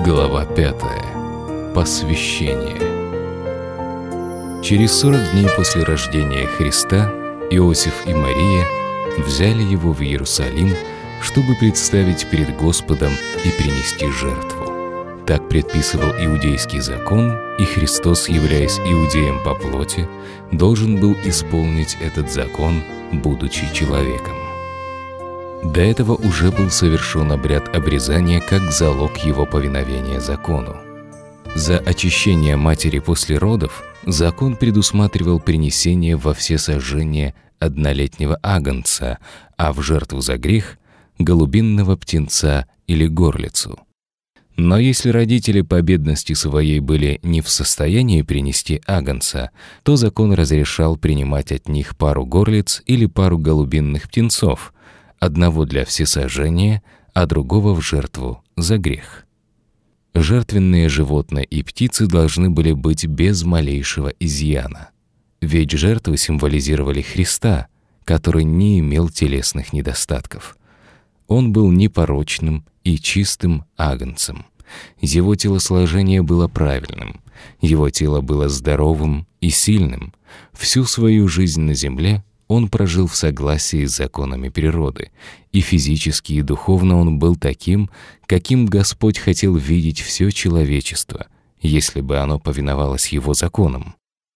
Глава 5. Посвящение. Через 40 дней после рождения Христа Иосиф и Мария взяли его в Иерусалим, чтобы представить перед Господом и принести жертву. Так предписывал иудейский закон, и Христос, являясь иудеем по плоти, должен был исполнить этот закон, будучи человеком. До этого уже был совершен обряд обрезания как залог его повиновения закону. За очищение матери после родов закон предусматривал принесение во всесожжение однолетнего агнца, а в жертву за грех – голубинного птенца или горлицу. Но если родители по бедности своей были не в состоянии принести агнца, то закон разрешал принимать от них пару горлиц или пару голубинных птенцов, одного для всесожжения, а другого в жертву за грех. Жертвенные животные и птицы должны были быть без малейшего изъяна, ведь жертвы символизировали Христа, который не имел телесных недостатков. Он был непорочным и чистым агнцем. Его телосложение было правильным, его тело было здоровым и сильным. Всю свою жизнь на земле он прожил в согласии с законами природы, и физически и духовно он был таким, каким Господь хотел видеть все человечество, если бы оно повиновалось его законам.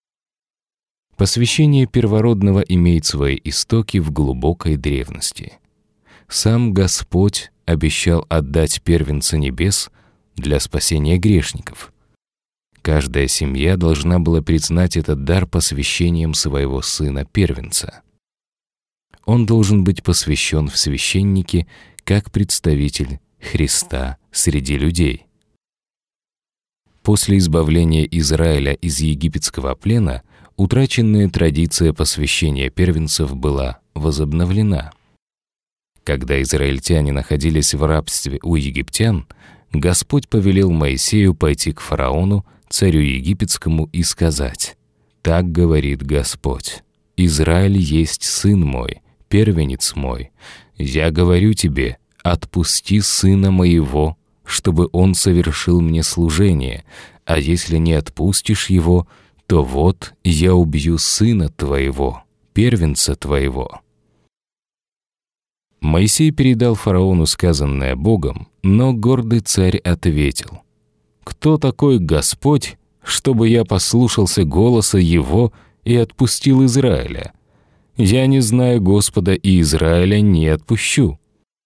Посвящение первородного имеет свои истоки в глубокой древности. Сам Господь обещал отдать первенца небес для спасения грешников. Каждая семья должна была признать этот дар посвящением своего сына-первенца. Он должен быть посвящен в священники как представитель Христа среди людей. После избавления Израиля из египетского плена утраченная традиция посвящения первенцев была возобновлена. Когда израильтяне находились в рабстве у египтян, Господь повелел Моисею пойти к фараону, царю египетскому, и сказать: «Так говорит Господь: Израиль есть сын мой, первенец мой. Я говорю тебе, отпусти сына моего, чтобы он совершил мне служение, а если не отпустишь его, то вот я убью сына твоего, первенца твоего». Моисей передал фараону сказанное Богом, но гордый царь ответил: «Кто такой Господь, чтобы я послушался голоса Его и отпустил Израиля? Я не знаю Господа, и Израиля не отпущу».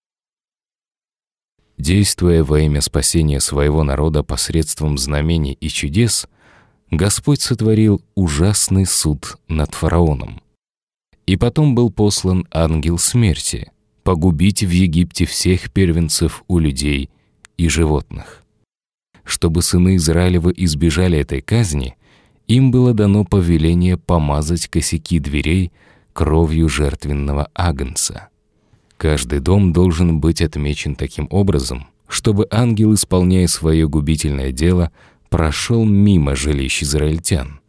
Действуя во имя спасения своего народа посредством знамений и чудес, Господь сотворил ужасный суд над фараоном. И потом был послан ангел смерти погубить в Египте всех первенцев у людей и животных. Чтобы сыны Израилевы избежали этой казни, им было дано повеление помазать косяки дверей кровью жертвенного агнца. Каждый дом должен быть отмечен таким образом, чтобы ангел, исполняя свое губительное дело, прошел мимо жилищ израильтян.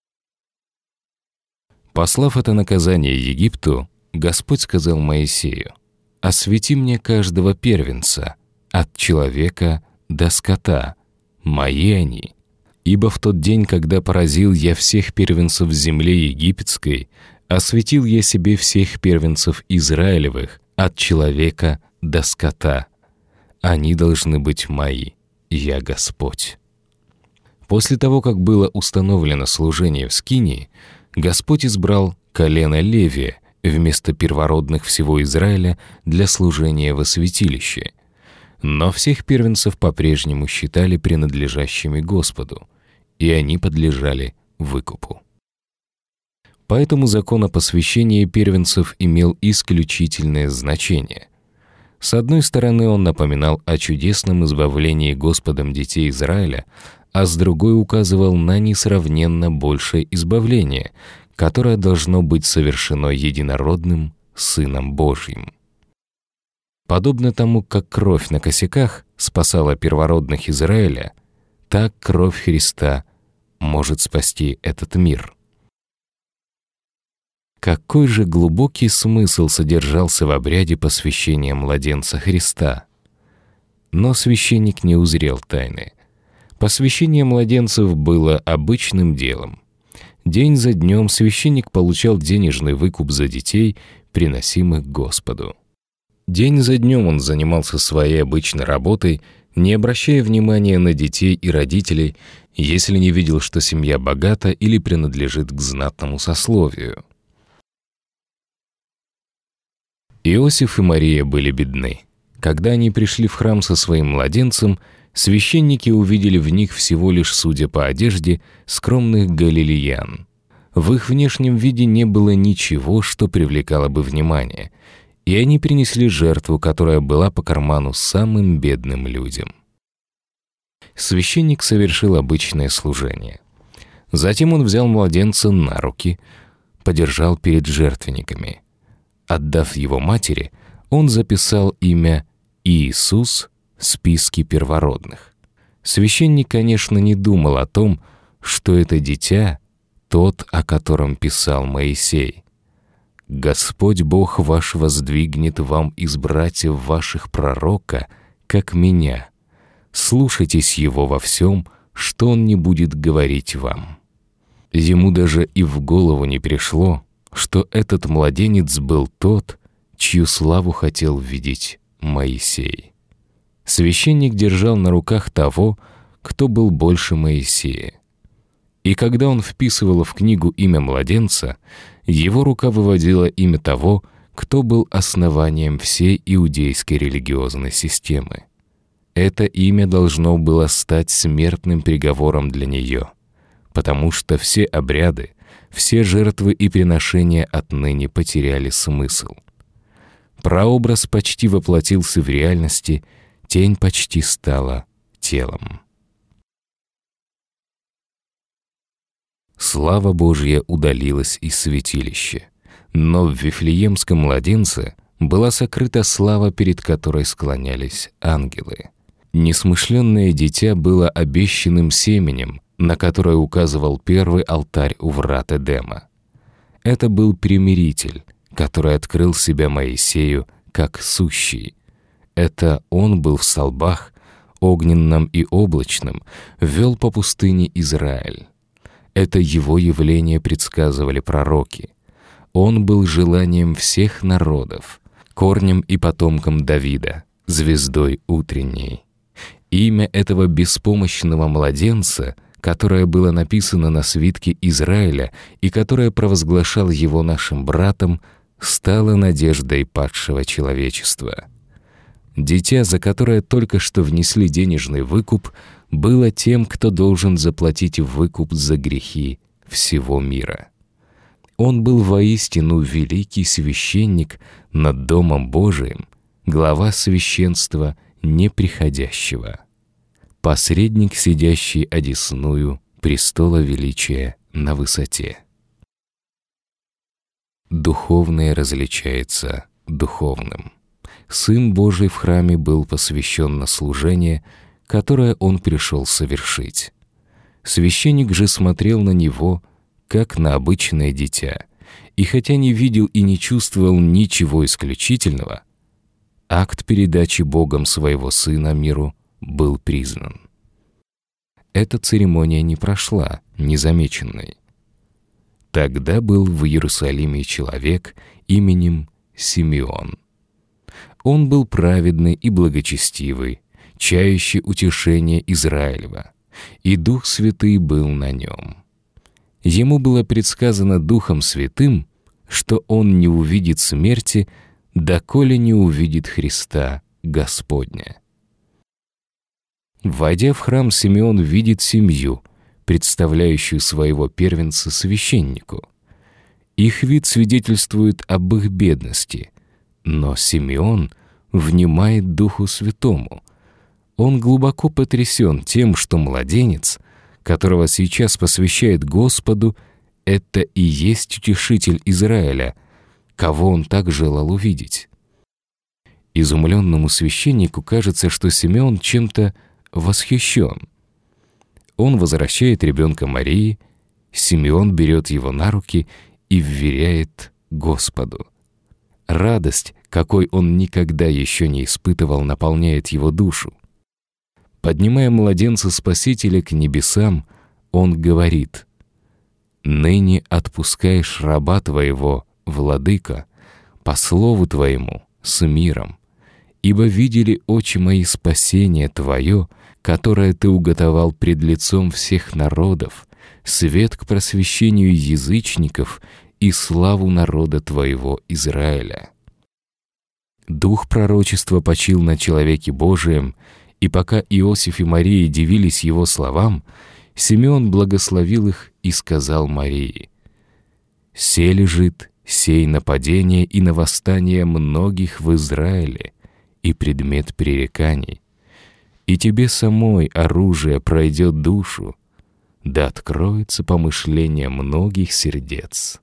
Послав это наказание Египту, Господь сказал Моисею: «Освети мне каждого первенца, от человека до скота, мои они. Ибо в тот день, когда поразил я всех первенцев земли египетской, осветил я себе всех первенцев Израилевых, от человека до скота. Они должны быть мои, я Господь». После того, как было установлено служение в скинии, Господь избрал колено Левия вместо первородных всего Израиля для служения во святилище. Но всех первенцев по-прежнему считали принадлежащими Господу, и они подлежали выкупу. Поэтому закон о посвящении первенцев имел исключительное значение. С одной стороны, он напоминал о чудесном избавлении Господом детей Израиля, а с другой указывал на несравненно большее избавление, которое должно быть совершено единородным Сыном Божьим. Подобно тому, как кровь на косяках спасала первородных Израиля, так кровь Христа может спасти этот мир. Какой же глубокий смысл содержался в обряде посвящения младенца Христа? Но священник не узрел тайны. Посвящение младенцев было обычным делом. День за днем священник получал денежный выкуп за детей, приносимых Господу. День за днем он занимался своей обычной работой, не обращая внимания на детей и родителей, если не видел, что семья богата или принадлежит к знатному сословию. Иосиф и Мария были бедны. Когда они пришли в храм со своим младенцем, священники увидели в них всего лишь, судя по одежде, скромных галилеян. В их внешнем виде не было ничего, что привлекало бы внимание, и они принесли жертву, которая была по карману самым бедным людям. Священник совершил обычное служение. Затем он взял младенца на руки, подержал перед жертвенниками. Отдав его матери, он записал имя Иисус в списке первородных. Священник, конечно, не думал о том, что это дитя тот, о котором писал Моисей. «Господь Бог ваш воздвигнет вам из братьев ваших пророка, как меня. Слушайтесь его во всем, что он не будет говорить вам». Ему даже и в голову не пришло, что этот младенец был тот, чью славу хотел видеть Моисей. Священник держал на руках того, кто был больше Моисея. И когда он вписывал в книгу имя младенца, его рука выводила имя того, кто был основанием всей иудейской религиозной системы. Это имя должно было стать смертным приговором для нее, потому что все обряды, все жертвы и приношения отныне потеряли смысл. Прообраз почти воплотился в реальности, тень почти стала телом. Слава Божья удалилась из святилища, но в Вифлеемском младенце была сокрыта слава, перед которой склонялись ангелы. Несмышленное дитя было обещанным семенем, на которое указывал первый алтарь у врат Эдема. Это был примиритель, который открыл себя Моисею как сущий. Это он был в столбах, огненном и облачном, вел по пустыне Израиль. Это его явление предсказывали пророки. Он был желанием всех народов, корнем и потомком Давида, звездой утренней. Имя этого беспомощного младенца, которое было написано на свитке Израиля и которое провозглашал его нашим братом, стало надеждой падшего человечества. Дитя, за которое только что внесли денежный выкуп, было тем, кто должен заплатить выкуп за грехи всего мира. Он был воистину великий священник над Домом Божиим, глава священства неприходящего, посредник, сидящий одесную престола величия на высоте. Духовное различается духовным. Сын Божий в храме был посвящен на служение, которое он пришел совершить. Священник же смотрел на него, как на обычное дитя, и хотя не видел и не чувствовал ничего исключительного, акт передачи Богом своего Сына миру был признан. Эта церемония не прошла незамеченной. Тогда был в Иерусалиме человек именем Симеон. Он был праведный и благочестивый, чающий утешение Израилева, и Дух Святый был на нем. Ему было предсказано Духом Святым, что он не увидит смерти, доколе не увидит Христа Господня. Войдя в храм, Симеон видит семью, представляющую своего первенца священнику. Их вид свидетельствует об их бедности, но Симеон внимает Духу Святому. Он глубоко потрясен тем, что младенец, которого сейчас посвящает Господу, это и есть утешитель Израиля, кого он так желал увидеть. Изумленному священнику кажется, что Симеон чем-то восхищен. Он возвращает ребенка Марии, Симеон берет его на руки и вверяет Господу. Радость, какой он никогда еще не испытывал, наполняет его душу. Поднимая младенца Спасителя к небесам, Он говорит: «Ныне отпускаешь раба Твоего, Владыка, по слову Твоему, с миром, ибо видели очи мои спасение Твое, которое Ты уготовал пред лицом всех народов, свет к просвещению язычников и славу народа Твоего Израиля». Дух пророчества почил на человеке Божием, и пока Иосиф и Мария дивились его словам, Симеон благословил их и сказал Марии: «Се лежит сей нападение и на восстание многих в Израиле, и предмет пререканий. И тебе самой оружие пройдет душу, да откроется помышление многих сердец».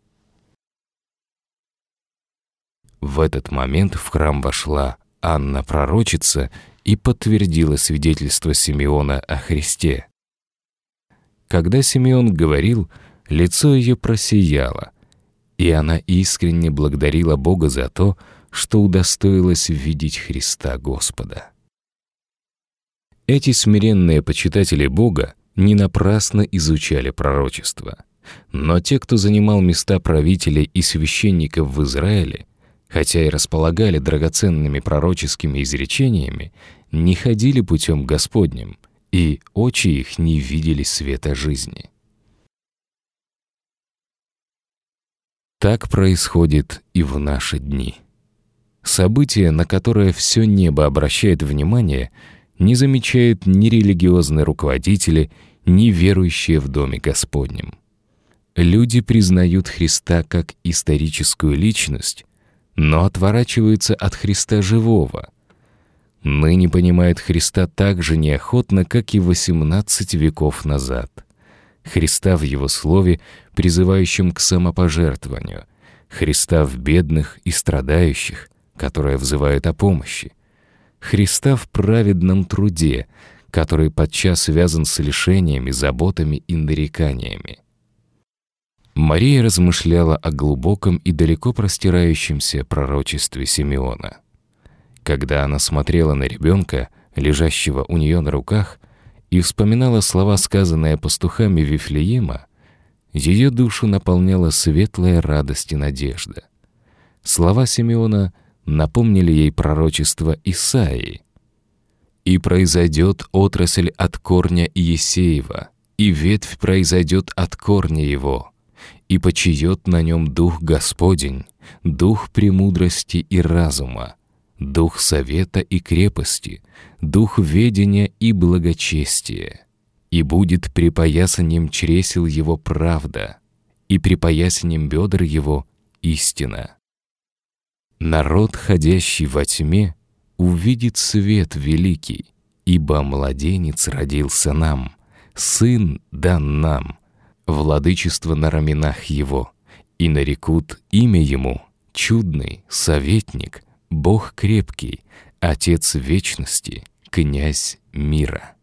В этот момент в храм вошла Анна пророчица и подтвердила свидетельство Симеона о Христе. Когда Симеон говорил, лицо ее просияло, и она искренне благодарила Бога за то, что удостоилась видеть Христа Господа. Эти смиренные почитатели Бога не напрасно изучали пророчество, но те, кто занимал места правителей и священников в Израиле, хотя и располагали драгоценными пророческими изречениями, не ходили путем Господним, и очи их не видели света жизни. Так происходит и в наши дни. События, на которые все небо обращает внимание, не замечают ни религиозные руководители, ни верующие в Доме Господнем. Люди признают Христа как историческую личность, но отворачиваются от Христа живого. Ныне понимают Христа так же неохотно, как и 18 веков назад. Христа в Его Слове, призывающем к самопожертвованию, Христа в бедных и страдающих, которые взывают о помощи, Христа в праведном труде, который подчас связан с лишениями, заботами и нареканиями. Мария размышляла о глубоком и далеко простирающемся пророчестве Симеона. Когда она смотрела на ребенка, лежащего у нее на руках, и вспоминала слова, сказанные пастухами Вифлеема, ее душу наполняла светлая радость и надежда. Слова Симеона напомнили ей пророчество Исаии: «И произойдет отрасль от корня Иесеева, и ветвь произойдет от корня его, и почиет на нем Дух Господень, Дух премудрости и разума, Дух совета и крепости, Дух ведения и благочестия. И будет припоясанием чресел его правда, и припоясанием бедр его истина. Народ, ходящий во тьме, увидит свет великий, ибо младенец родился нам, сын дан нам, владычество на раменах его, и нарекут имя ему Чудный, Советник, Бог крепкий, Отец вечности, Князь мира».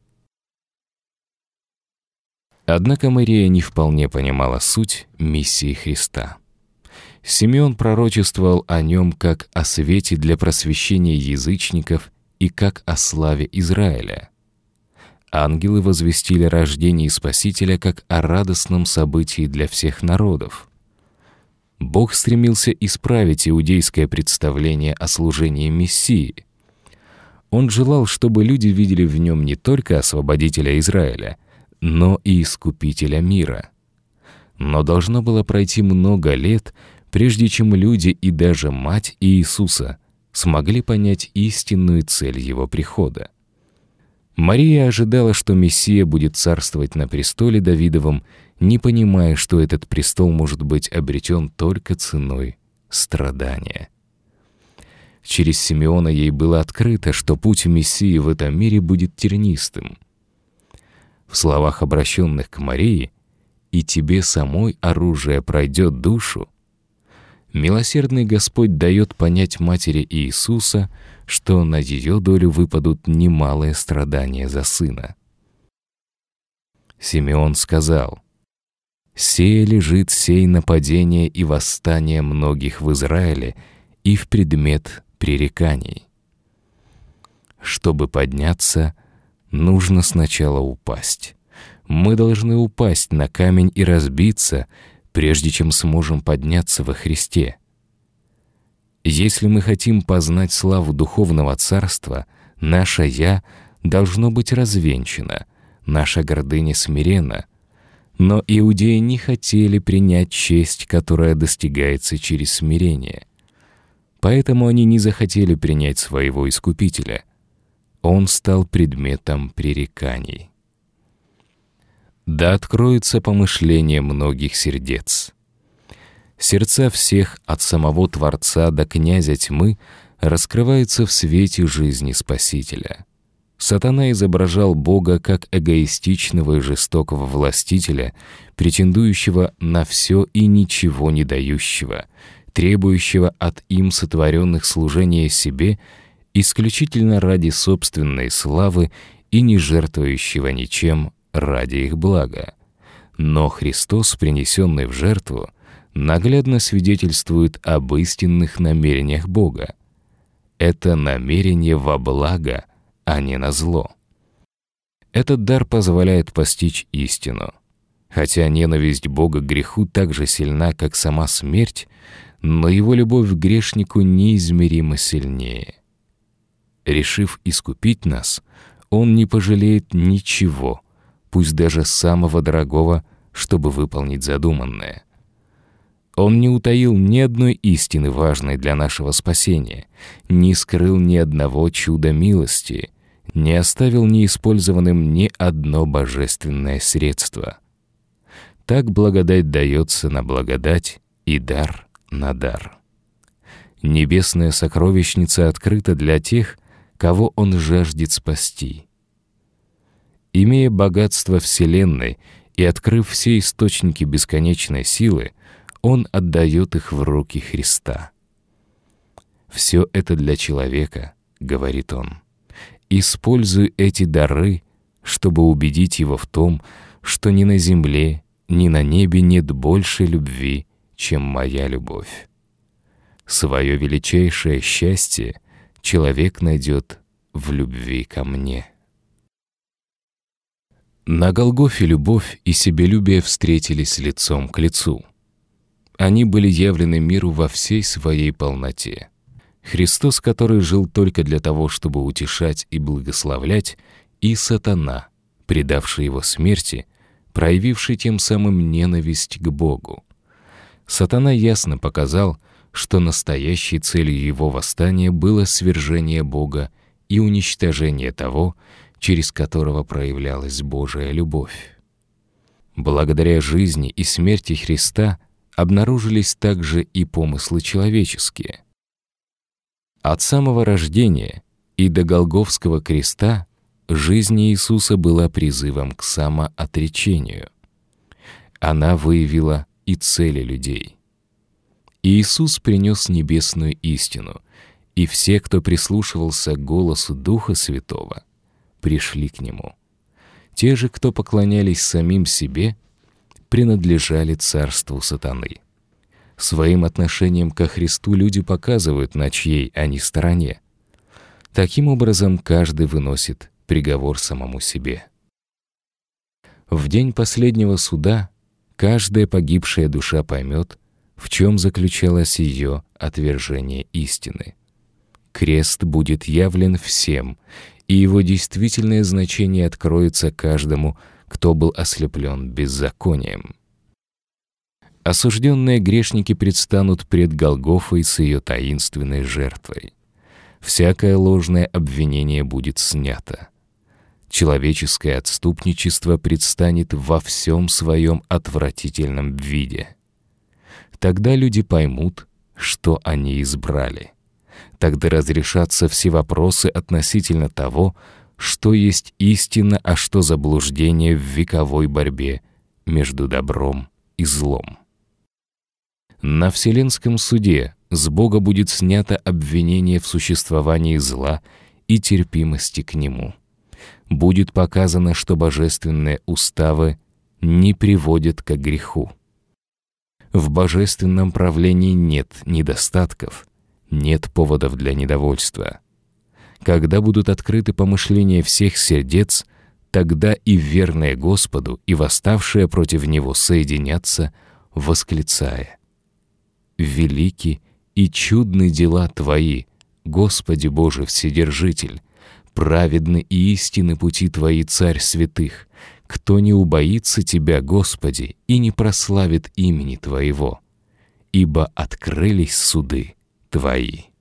Однако Мария не вполне понимала суть миссии Христа. Симеон пророчествовал о нем как о свете для просвещения язычников и как о славе Израиля. Ангелы возвестили о рождении Спасителя как о радостном событии для всех народов. Бог стремился исправить иудейское представление о служении Мессии. Он желал, чтобы люди видели в нем не только освободителя Израиля, но и искупителя мира. Но должно было пройти много лет, прежде чем люди и даже мать Иисуса смогли понять истинную цель его прихода. Мария ожидала, что Мессия будет царствовать на престоле Давидовом, не понимая, что этот престол может быть обретен только ценой страдания. Через Симеона ей было открыто, что путь Мессии в этом мире будет тернистым. В словах, обращенных к Марии, «И тебе самой оружие пройдет душу», милосердный Господь дает понять матери Иисуса, что на ее долю выпадут немалые страдания за сына. Симеон сказал: «Сея лежит сей нападение и восстание многих в Израиле и в предмет пререканий, чтобы подняться нужно сначала упасть. Мы должны упасть на камень и разбиться, прежде чем сможем подняться во Христе. Если мы хотим познать славу духовного царства, наше «я» должно быть развенчано, наша гордыня смирена. Но иудеи не хотели принять честь, которая достигается через смирение. Поэтому они не захотели принять своего Искупителя. Он стал предметом пререканий. Да откроется помышление многих сердец. Сердца всех, от самого Творца до князя тьмы, раскрываются в свете жизни Спасителя. Сатана изображал Бога как эгоистичного и жестокого властителя, претендующего на все и ничего не дающего, требующего от им сотворенных служения себе исключительно ради собственной славы и не жертвующего ничем ради их блага. Но Христос, принесенный в жертву, наглядно свидетельствует об истинных намерениях Бога. Это намерение во благо, а не на зло. Этот дар позволяет постичь истину. Хотя ненависть Бога к греху так же сильна, как сама смерть, но его любовь к грешнику неизмеримо сильнее. Решив искупить нас, Он не пожалеет ничего, пусть даже самого дорогого, чтобы выполнить задуманное. Он не утаил ни одной истины, важной для нашего спасения, не скрыл ни одного чуда милости, не оставил неиспользованным ни одно божественное средство. Так благодать дается на благодать и дар на дар. Небесная сокровищница открыта для тех, кого Он жаждет спасти. Имея богатство Вселенной и открыв все источники бесконечной силы, Он отдает их в руки Христа. «Все это для человека», — говорит Он. «Используй эти дары, чтобы убедить его в том, что ни на земле, ни на небе нет большей любви, чем моя любовь. Свое величайшее счастье человек найдет в любви ко мне». На Голгофе любовь и себелюбие встретились лицом к лицу. Они были явлены миру во всей своей полноте. Христос, который жил только для того, чтобы утешать и благословлять, и сатана, предавший его смерти, проявивший тем самым ненависть к Богу. Сатана ясно показал, что настоящей целью его восстания было свержение Бога и уничтожение того, через которого проявлялась Божия любовь. Благодаря жизни и смерти Христа обнаружились также и помыслы человеческие. От самого рождения и до Голгофского креста жизнь Иисуса была призывом к самоотречению. Она выявила и цели людей. Иисус принес небесную истину, и все, кто прислушивался к голосу Духа Святого, пришли к Нему. Те же, кто поклонялись самим себе, принадлежали царству сатаны. Своим отношением ко Христу люди показывают, на чьей они стороне. Таким образом, каждый выносит приговор самому себе. В день последнего суда каждая погибшая душа поймет, в чем заключалось ее отвержение истины. Крест будет явлен всем, и его действительное значение откроется каждому, кто был ослеплен беззаконием. Осужденные грешники предстанут пред Голгофой с ее таинственной жертвой. Всякое ложное обвинение будет снято. Человеческое отступничество предстанет во всем своем отвратительном виде. Тогда люди поймут, что они избрали. Тогда разрешатся все вопросы относительно того, что есть истина, а что заблуждение в вековой борьбе между добром и злом. На Вселенском суде с Бога будет снято обвинение в существовании зла и терпимости к нему. Будет показано, что божественные уставы не приводят к греху. В божественном правлении нет недостатков, нет поводов для недовольства. Когда будут открыты помышления всех сердец, тогда и верные Господу, и восставшие против Него соединятся, восклицая: «Велики и чудны дела Твои, Господи Боже Вседержитель! Праведны и истинны пути Твои, Царь святых! Кто не убоится Тебя, Господи, и не прославит имени Твоего? Ибо открылись суды Твои».